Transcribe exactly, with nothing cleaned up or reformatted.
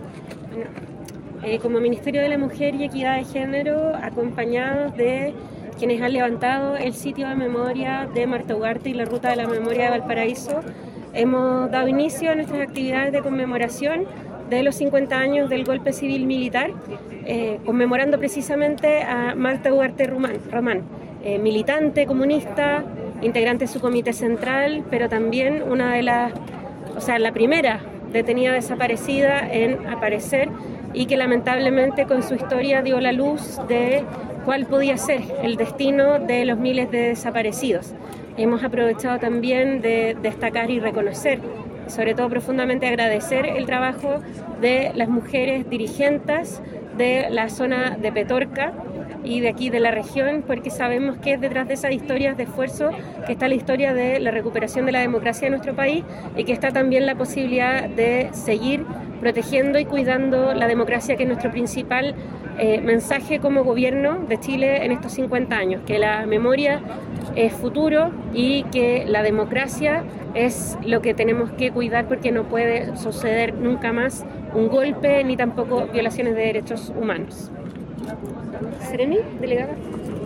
Bueno, eh, como Ministerio de la Mujer y Equidad de Género, acompañados de quienes han levantado el sitio de memoria de Marta Ugarte y la Ruta de la Memoria de Valparaíso, hemos dado inicio a nuestras actividades de conmemoración de los cincuenta años del golpe civil militar, eh, conmemorando precisamente a Marta Ugarte Román, Román eh, militante comunista, integrante de su comité central, pero también una de las, o sea, la primera detenida desaparecida en aparecer y que lamentablemente con su historia dio la luz de cuál podía ser el destino de los miles de desaparecidos. Hemos aprovechado también de destacar y reconocer, sobre todo profundamente agradecer el trabajo de las mujeres dirigentes de la zona de Petorca y de aquí de la región, porque sabemos que detrás de esas historias de esfuerzo que está la historia de la recuperación de la democracia de nuestro país y que está también la posibilidad de seguir protegiendo y cuidando la democracia, que es nuestro principal eh, mensaje como gobierno de Chile en estos cincuenta años, que la memoria es futuro y que la democracia es lo que tenemos que cuidar, porque no puede suceder nunca más un golpe ni tampoco violaciones de derechos humanos. Sereni, delegada.